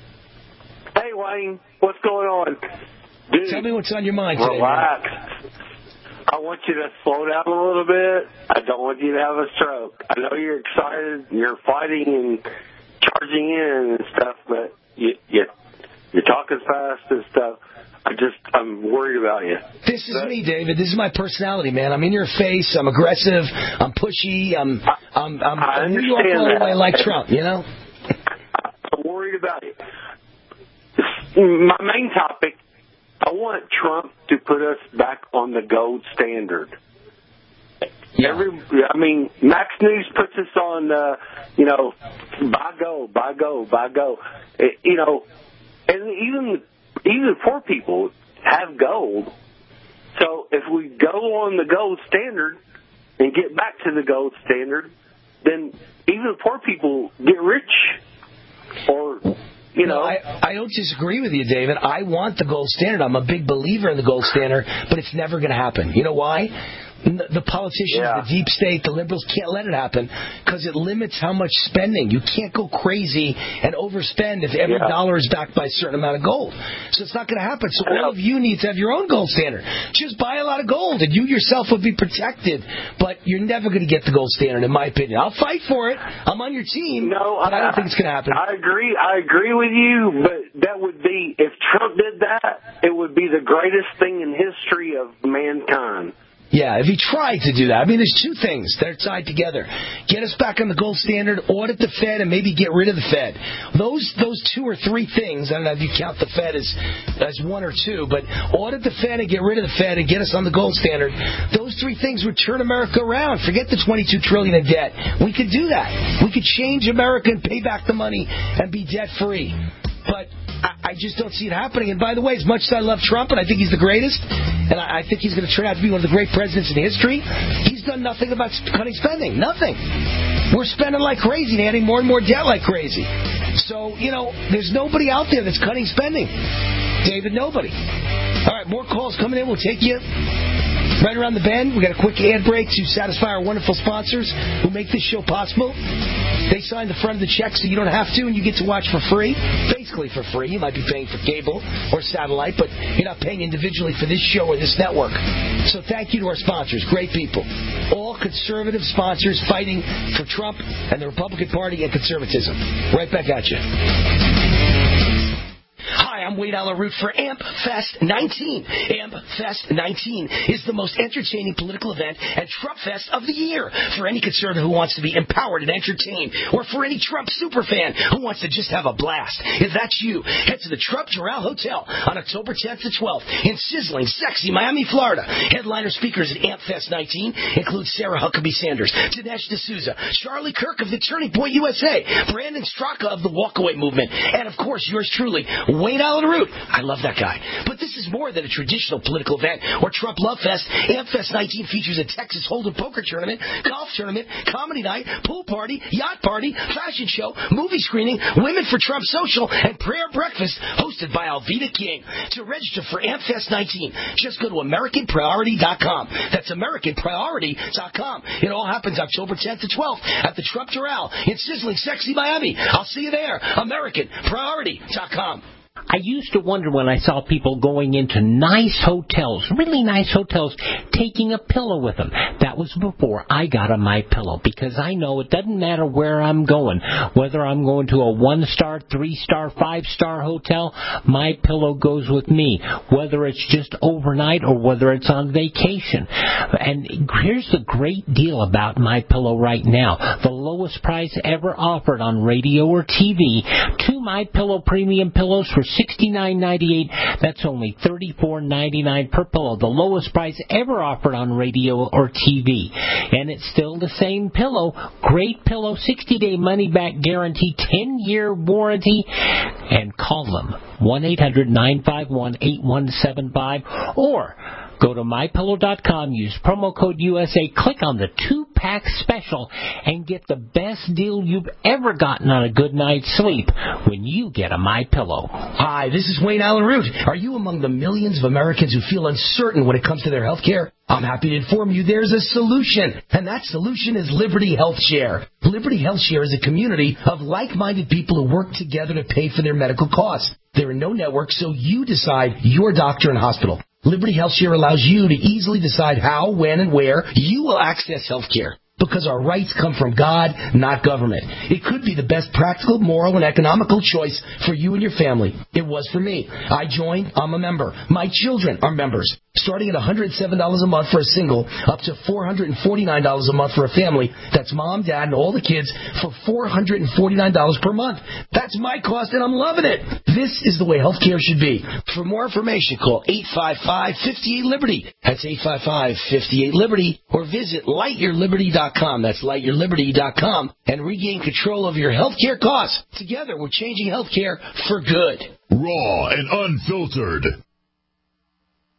Hey, Wayne. What's going on? Dude, tell me what's on your mind today. Relax. Man. I want you to slow down a little bit. I don't want you to have a stroke. I know you're excited. You're fighting and charging in and stuff, but you, you, you're talking fast and stuff. I just, I'm worried about you. This is but, me, David. This is my personality, man. I'm in your face. I'm aggressive. I'm pushy. I'm, I'm, I'm, I I'm New York all the way like Trump, you know? I'm worried about you. My main topic, I want Trump to put us back on the gold standard. Yeah. Every, I mean, Max News puts us on, uh, you know, buy gold, buy gold, buy gold. It, you know, and even even poor people have gold. So if we go on the gold standard and get back to the gold standard, then even poor people get rich. Or You know, no, I, I don't disagree with you, David. I want the gold standard. I'm a big believer in the gold standard, but it's never going to happen. You know why? The politicians, yeah. the deep state, the liberals can't let it happen because it limits how much spending. You can't go crazy and overspend if every yeah. dollar is backed by a certain amount of gold. So it's not going to happen. So all of you need to have your own gold standard. Just buy a lot of gold, and you yourself will be protected. But you're never going to get the gold standard, in my opinion. I'll fight for it. I'm on your team. No, but I, I don't think it's going to happen. I agree. I agree with you, but that would be, if Trump did that, it would be the greatest thing in history of mankind. Yeah, if he tried to do that. I mean, there's two things that are tied together. Get us back on the gold standard, audit the Fed, and maybe get rid of the Fed. Those those two or three things, I don't know if you count the Fed as, as one or two, but audit the Fed and get rid of the Fed and get us on the gold standard. Those three things would turn America around. Forget the twenty-two trillion dollars in debt. We could do that. We could change America and pay back the money and be debt-free. But I just don't see it happening. And by the way, as much as I love Trump, and I think he's the greatest, and I think he's going to turn out to be one of the great presidents in history, he's done nothing about cutting spending. Nothing. We're spending like crazy and adding more and more debt like crazy. So, you know, there's nobody out there that's cutting spending. David, nobody. All right, more calls coming in. We'll take you right around the bend. We got a quick ad break to satisfy our wonderful sponsors who make this show possible. They sign the front of the check so you don't have to, and you get to watch for free. Basically for free. You might be paying for cable or satellite, but you're not paying individually for this show or this network. So thank you to our sponsors. Great people. All conservative sponsors fighting for Trump and the Republican Party and conservatism. Right back at you. Hi, I'm Wade Allen Root for A M P Fest nineteen. A M P Fest nineteen is the most entertaining political event and Trump Fest of the year for any conservative who wants to be empowered and entertained, or for any Trump superfan who wants to just have a blast. If that's you, head to the Trump Doral Hotel on October tenth to twelfth in sizzling, sexy Miami, Florida. Headliner speakers at A M P Fest nineteen include Sarah Huckabee Sanders, Dinesh D'Souza, Charlie Kirk of the Turning Point U S A, Brandon Straka of the Walkaway Movement, and of course yours truly, Wayne Allen Root. I love that guy. But this is more than a traditional political event or Trump Love Fest. A M P Fest nineteen features a Texas Hold'em poker tournament, golf tournament, comedy night, pool party, yacht party, fashion show, movie screening, Women for Trump social, and prayer breakfast hosted by Alveda King. To register for A M P Fest nineteen, just go to American Priority dot com. That's American Priority dot com. It all happens October tenth to twelfth at the Trump Doral in sizzling, sexy Miami. I'll see you there. American Priority dot com. I used to wonder when I saw people going into nice hotels, really nice hotels, taking a pillow with them. That was before I got a MyPillow, because I know it doesn't matter where I'm going, whether I'm going to a one-star, three-star, five-star hotel, MyPillow goes with me, whether it's just overnight or whether it's on vacation. And here's the great deal about MyPillow right now. The lowest price ever offered on radio or T V. Two MyPillow premium pillows for sixty-nine ninety-eight. That's only thirty-four ninety-nine per pillow. The lowest price ever offered on radio or T V. And it's still the same pillow. Great pillow, sixty-day money-back guarantee, ten-year warranty. And call them, one eight hundred nine five one eight one seven five, or go to my pillow dot com, use promo code U S A, click on the two-pack special, and get the best deal you've ever gotten on a good night's sleep when you get a MyPillow. Hi, this is Wayne Allen Root. Are you among the millions of Americans who feel uncertain when it comes to their health care? I'm happy to inform you there's a solution, and that solution is Liberty Health Share. Liberty Health Share is a community of like-minded people who work together to pay for their medical costs. There are no networks, so you decide your doctor and hospital. Liberty Health Share allows you to easily decide how, when, and where you will access health care. Because our rights come from God, not government. It could be the best practical, moral, and economical choice for you and your family. It was for me. I joined. I'm a member. My children are members. Starting at one hundred seven dollars a month for a single, up to four hundred forty-nine dollars a month for a family. That's mom, dad, and all the kids for four hundred forty-nine dollars per month. That's my cost, and I'm loving it. This is the way health care should be. For more information, call eight five five, five eight, Liberty. That's eight five five, five eight, Liberty. Or visit light your liberty dot com. That's light your liberty dot com. And regain control of your health care costs. Together, we're changing health care for good. Raw and unfiltered.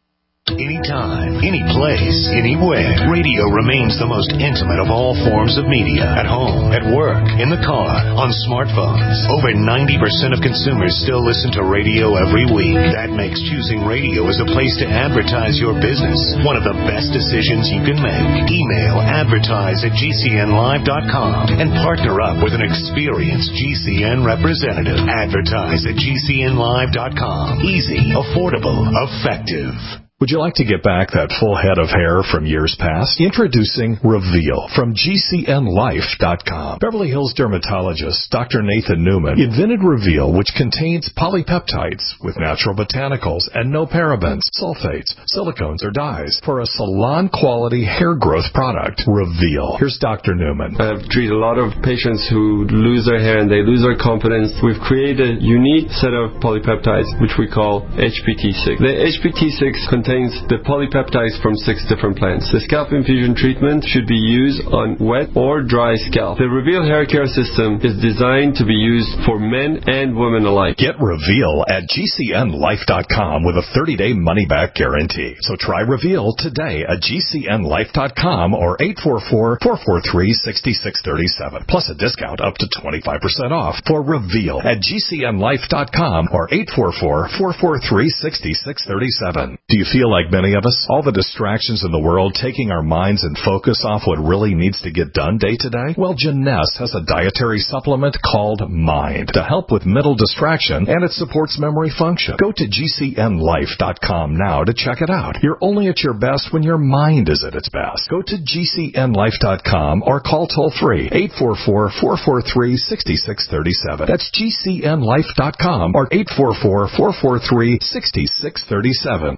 Anytime, any place, anywhere. Radio remains the most intimate of all forms of media. At home, at work, in the car, on smartphones. Over ninety percent of consumers still listen to radio every week. That makes choosing radio as a place to advertise your business one of the best decisions you can make. Email advertise at G C N live dot com and partner up with an experienced G C N representative. Advertise at G C N live dot com. Easy, affordable, effective. Would you like to get back that full head of hair from years past? Introducing Reveal from G C N life dot com. Beverly Hills dermatologist Doctor Nathan Newman invented Reveal, which contains polypeptides with natural botanicals and no parabens, sulfates, silicones, or dyes for a salon-quality hair growth product. Reveal. Here's Doctor Newman. I've treated a lot of patients who lose their hair and they lose their confidence. We've created a unique set of polypeptides, which we call H P T six. The H P T six contains the polypeptides from six different plants. The scalp infusion treatment should be used on wet or dry scalp. The Reveal hair care system is designed to be used for men and women alike. Get Reveal at G C N life dot com with a thirty-day money-back guarantee. So try Reveal today at G C N life dot com or eight four four, four four three, six six three seven. Plus a discount up to twenty-five percent off for Reveal at G C N life dot com or eight four four, four four three, six six three seven. Do you feel like many of us, all the distractions in the world taking our minds and focus off what really needs to get done day to day? Well, Jeunesse has a dietary supplement called Mind to help with mental distraction, and it supports memory function. Go to G C N life dot com now to check it out. You're only at your best when your mind is at its best. Go to G C N life dot com or call toll free eight four four, four four three, six six three seven. That's G C N life dot com or eight four four, four four three, six six three seven.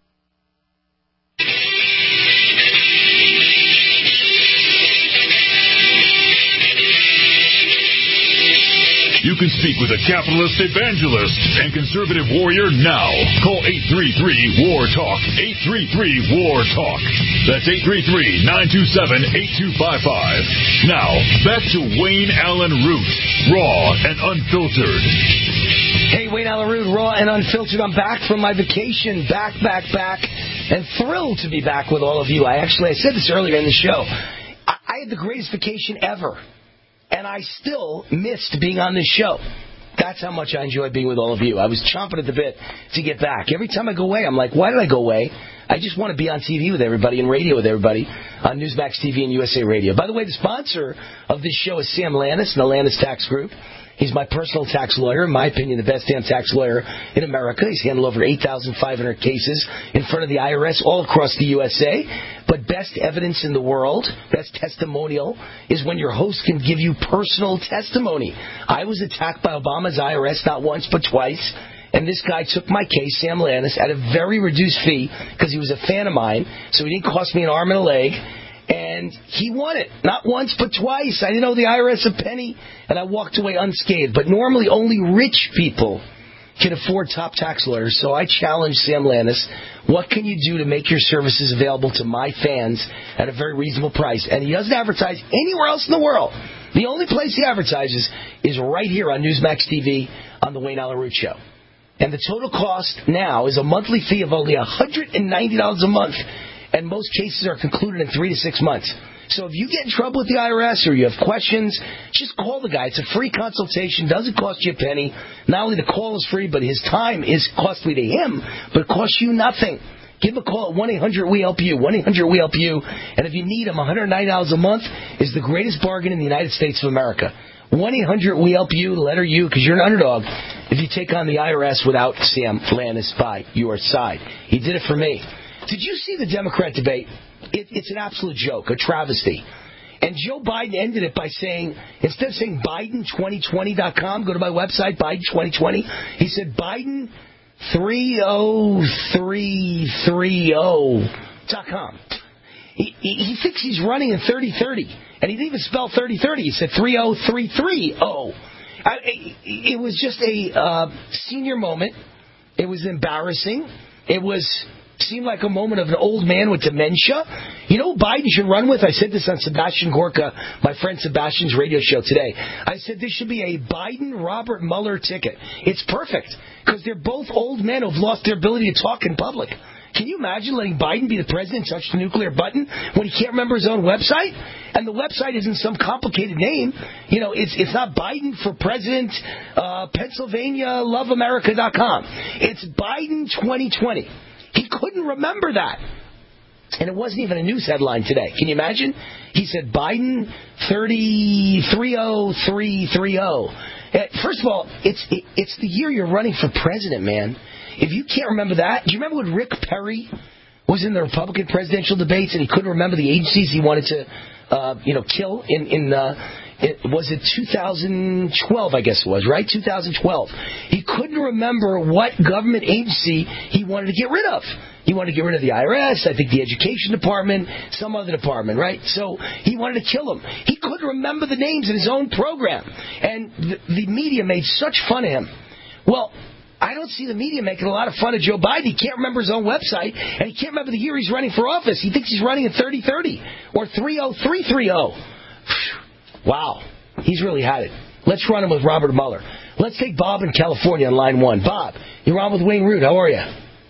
You can speak with a capitalist evangelist and conservative warrior now. Call eight three three, W A R, TALK. eight three three, W A R, TALK. That's eight three three, nine two seven, eight two five five. Now, back to Wayne Allyn Root, raw and unfiltered. Hey, Wayne Allyn Root, raw and unfiltered. I'm back from my vacation. Back, back, back. And thrilled to be back with all of you. I actually, I said this earlier in the show. I, I had the greatest vacation ever. And I still missed being on this show. That's how much I enjoy being with all of you. I was chomping at the bit to get back. Every time I go away, I'm like, why did I go away? I just want to be on T V with everybody and radio with everybody on Newsmax T V and U S A Radio. By the way, the sponsor of this show is Sam Lannis and the Lannis Tax Group. He's my personal tax lawyer, in my opinion, the best damn tax lawyer in America. He's handled over eight thousand five hundred cases in front of the I R S all across the U S A. But best evidence in the world, best testimonial, is when your host can give you personal testimony. I was attacked by Obama's I R S not once but twice. And this guy took my case, Sam Lannis, at a very reduced fee because he was a fan of mine. So he didn't cost me an arm and a leg. And he won it. Not once, but twice. I didn't owe the I R S a penny, and I walked away unscathed. But normally only rich people can afford top tax lawyers. So I challenge Sam Lannis, what can you do to make your services available to my fans at a very reasonable price? And he doesn't advertise anywhere else in the world. The only place he advertises is right here on Newsmax T V on the Wayne Allyn Root Show. And the total cost now is a monthly fee of only one hundred ninety dollars a month. And most cases are concluded in three to six months. So if you get in trouble with the I R S or you have questions, just call the guy. It's a free consultation. Doesn't cost you a penny. Not only the call is free, but his time is costly to him, but it costs you nothing. Give him a call at one eight hundred we help you, one eight hundred we help you. And if you need him, one hundred ninety dollars a month is the greatest bargain in the United States of America. one eight hundred we help you, letter U, because you're an underdog if you take on the I R S without Sam Lannis by your side. He did it for me. Did you see the Democrat debate? It, it's an absolute joke, a travesty. And Joe Biden ended it by saying, instead of saying Biden twenty twenty dot com, go to my website, Biden twenty twenty, he said Biden three oh three three oh dot com. He, he, he thinks he's running in thirty thirty, and he didn't even spell thirty thirty. He said three oh three three oh. I, it, it was just a uh, senior moment. It was embarrassing. It was... seemed like a moment of an old man with dementia. You know who Biden should run with? I said this on Sebastian Gorka, my friend Sebastian's radio show today. I said this should be a Biden-Robert Mueller ticket. It's perfect because they're both old men who've lost their ability to talk in public. Can you imagine letting Biden be the president and touch the nuclear button when he can't remember his own website? And the website isn't some complicated name. You know, it's it's not Biden for President, uh, Pennsylvania, love america dot com. It's Biden twenty twenty. He couldn't remember that. And it wasn't even a news headline today. Can you imagine? He said Biden thirty three oh three three oh. First of all, it's it, it's the year you're running for president, man. If you can't remember that, do you remember when Rick Perry was in the Republican presidential debates and he couldn't remember the agencies he wanted to, uh, you know, kill in in uh, it, was it two thousand twelve? I guess it was, right? two thousand twelve. He couldn't remember what government agency he wanted to get rid of. He wanted to get rid of the I R S, I think the Education Department, some other department, right? So he wanted to kill him. He couldn't remember the names in his own program. And the, the media made such fun of him. Well, I don't see the media making a lot of fun of Joe Biden. He can't remember his own website, and he can't remember the year he's running for office. He thinks he's running in thirty thirty or three oh three three oh. Wow. He's really had it. Let's run him with Robert Mueller. Let's take Bob in California on line one. Bob, you're on with Wayne Root. How are you?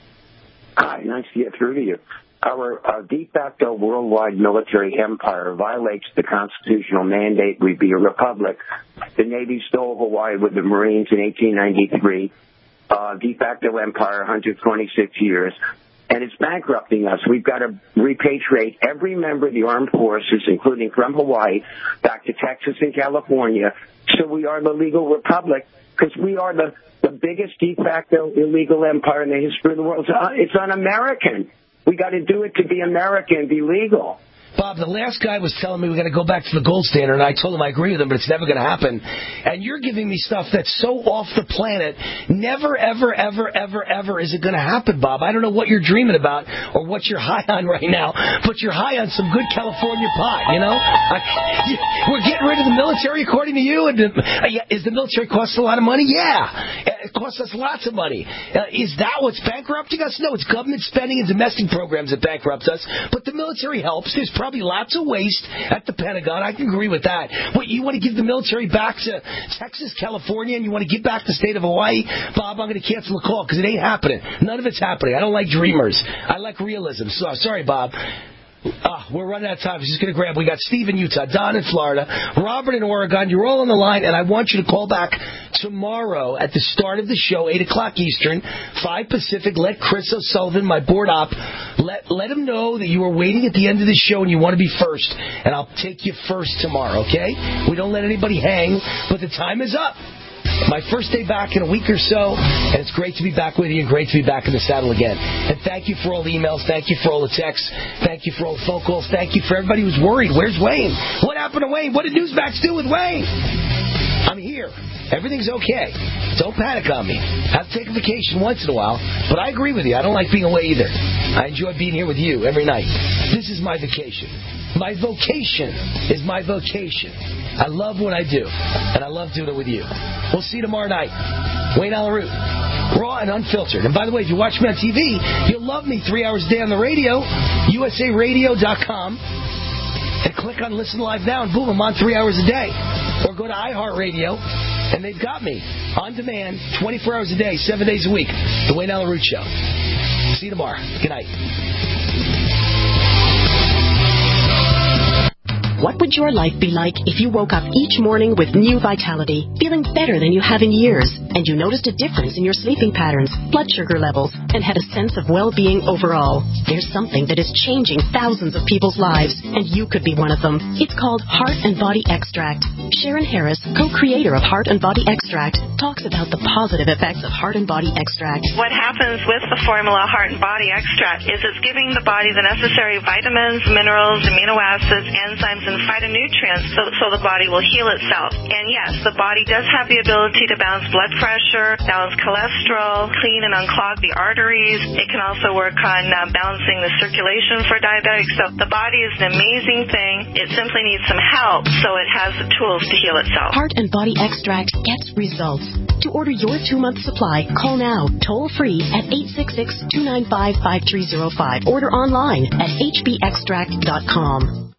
Hi, nice to get through to you. Our, our de facto worldwide military empire violates the constitutional mandate we be a republic. The Navy stole Hawaii with the Marines in eighteen ninety-three. Uh, de facto empire, one hundred twenty-six years. And it's bankrupting us. We've got to repatriate every member of the armed forces, including from Hawaii, back to Texas and California. So we are the legal republic because we are the The biggest de facto illegal empire in the history of the world. It's un-American. We got to do it to be American, be legal. Bob, the last guy was telling me we got to go back to the gold standard, and I told him I agree with him, but it's never going to happen. And you're giving me stuff that's so off the planet. Never, ever, ever, ever, ever is it going to happen, Bob. I don't know what you're dreaming about or what you're high on right now, but you're high on some good California pot, you know? I, we're getting rid of the military, according to you. And the, uh, is the military cost a lot of money? Yeah. It costs us lots of money. Uh, is that what's bankrupting us? No, it's government spending and domestic programs that bankrupts us. But the military helps. There's probably lots of waste at the Pentagon. I can agree with that. What, you want to give the military back to Texas, California, and you want to give back the state of Hawaii? Bob, I'm going to cancel the call because it ain't happening. None of it's happening. I don't like dreamers. I like realism. So sorry, Bob. Ah, we're running out of time. I'm just going to grab. We got Steve in Utah, Don in Florida, Robert in Oregon. You're all on the line, and I want you to call back tomorrow at the start of the show, eight o'clock Eastern, five Pacific. Let Chris O'Sullivan, my board op, let let him know that you are waiting at the end of the show and you want to be first, and I'll take you first tomorrow, okay? We don't let anybody hang, but the time is up. My first day back in a week or so, and it's great to be back with you and great to be back in the saddle again. And thank you for all the emails. Thank you for all the texts. Thank you for all the phone calls. Thank you for everybody who's worried. Where's Wayne? What happened to Wayne? What did Newsmax do with Wayne? I'm here. Everything's okay. Don't panic on me. I have to take a vacation once in a while, but I agree with you. I don't like being away either. I enjoy being here with you every night. This is my vacation. My vocation is my vocation. I love what I do, and I love doing it with you. We'll see you tomorrow night. Wayne Allyn Root, raw and unfiltered. And by the way, if you watch me on T V, you'll love me three hours a day on the radio, U S A radio dot com. And click on Listen Live Now, and boom, I'm on three hours a day. Or go to iHeartRadio, and they've got me on demand twenty-four hours a day, seven days a week. The Wayne Allyn Root Show. See you tomorrow. Good night. What would your life be like if you woke up each morning with new vitality, feeling better than you have in years, and you noticed a difference in your sleeping patterns, blood sugar levels, and had a sense of well-being overall? There's something that is changing thousands of people's lives, and you could be one of them. It's called Heart and Body Extract. Sharon Harris, co-creator of Heart and Body Extract, talks about the positive effects of Heart and Body Extract. What happens with the formula Heart and Body Extract is it's giving the body the necessary vitamins, minerals, amino acids, enzymes, and phytonutrients so, so the body will heal itself. And yes, the body does have the ability to balance blood pressure, balance cholesterol, clean and unclog the arteries. It can also work on uh, balancing the circulation for diabetics. So the body is an amazing thing. It simply needs some help, so it has the tools to heal itself. Heart and Body Extract gets results. To order your two-month supply, call now, toll-free at eight six six, two nine five, five three zero five. Order online at h b extract dot com.